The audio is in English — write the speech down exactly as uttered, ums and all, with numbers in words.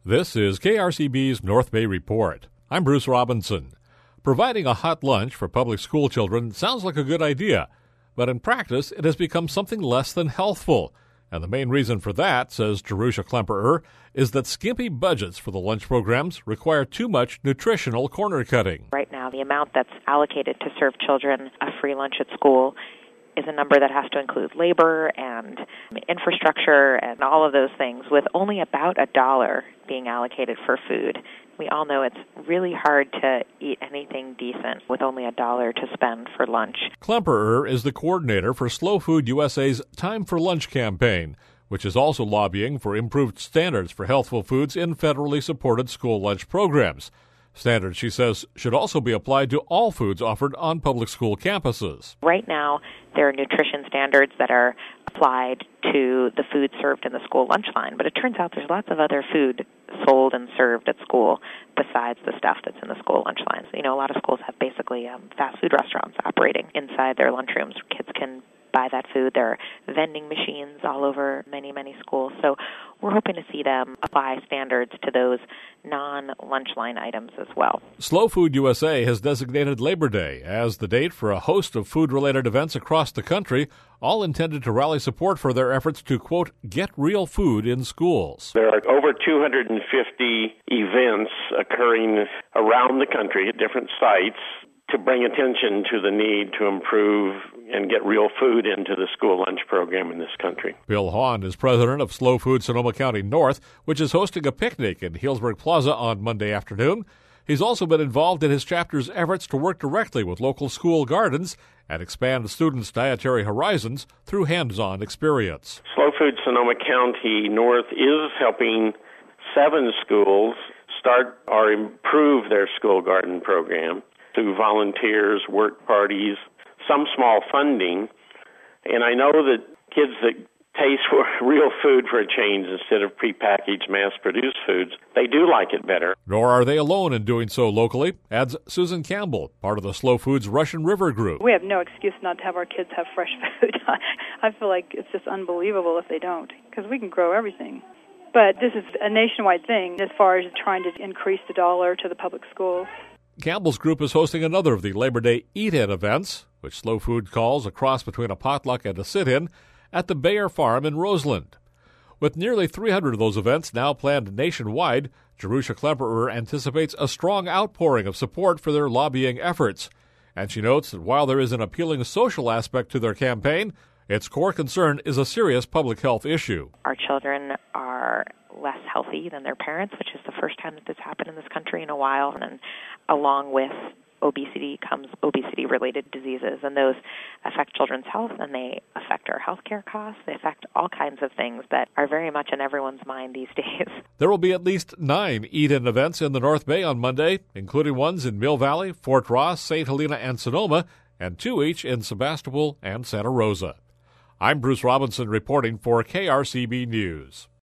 This is K R C B's North Bay Report. I'm Bruce Robinson. Providing a hot lunch for public school children sounds like a good idea, but in practice it has become something less than healthful. And the main reason for that, says Jerusha Klemperer, is that skimpy budgets for the lunch programs require too much nutritional corner cutting. Right now, the amount that's allocated to serve children a free lunch at school is a number that has to include labor and infrastructure and all of those things, with only about a dollar being allocated for food. We all know it's really hard to eat anything decent with only a dollar to spend for lunch. Klemperer is the coordinator for Slow Food U S A's Time for Lunch campaign, which is also lobbying for improved standards for healthful foods in federally supported school lunch programs. Standards, she says, should also be applied to all foods offered on public school campuses. Right now, there are nutrition standards that are applied to the food served in the school lunch line, but it turns out there's lots of other food sold and served at school besides the stuff that's in the school lunch lines. You know, a lot of schools have basically um, fast food restaurants operating inside their lunchrooms. Kids can buy that food. There are vending machines all over many, many schools. So we're hoping to see them apply standards to those non-lunch line items as well. Slow Food U S A has designated Labor Day as the date for a host of food-related events across the country, all intended to rally support for their efforts to, quote, get real food in schools. There are over two hundred fifty events occurring around the country at different sites to bring attention to the need to improve and get real food into the school lunch program in this country. Bill Hahn is president of Slow Food Sonoma County North, which is hosting a picnic in Healdsburg Plaza on Monday afternoon. He's also been involved in his chapter's efforts to work directly with local school gardens and expand students' dietary horizons through hands-on experience. Slow Food Sonoma County North is helping seven schools start or improve their school garden program through volunteers, work parties, some small funding. And I know that kids that taste for real food for a change instead of prepackaged, mass-produced foods, they do like it better. Nor are they alone in doing so locally, adds Susan Campbell, part of the Slow Foods Russian River Group. We have no excuse not to have our kids have fresh food. I feel like it's just unbelievable if they don't, because we can grow everything. But this is a nationwide thing as far as trying to increase the dollar to the public schools. Campbell's group is hosting another of the Labor Day Eat-In events, which Slow Food calls a cross between a potluck and a sit-in, at the Bayer Farm in Roseland. With nearly three hundred of those events now planned nationwide, Jerusha Klemperer anticipates a strong outpouring of support for their lobbying efforts. And she notes that while there is an appealing social aspect to their campaign, its core concern is a serious public health issue. Our children are less healthy than their parents, which is the first time that this happened in this country in a while. And along with obesity comes obesity-related diseases, and those affect children's health, and they affect our health care costs. They affect all kinds of things that are very much in everyone's mind these days. There will be at least nine Eat-In events in the North Bay on Monday, including ones in Mill Valley, Fort Ross, Saint Helena, and Sonoma, and two each in Sebastopol and Santa Rosa. I'm Bruce Robinson reporting for K R C B News.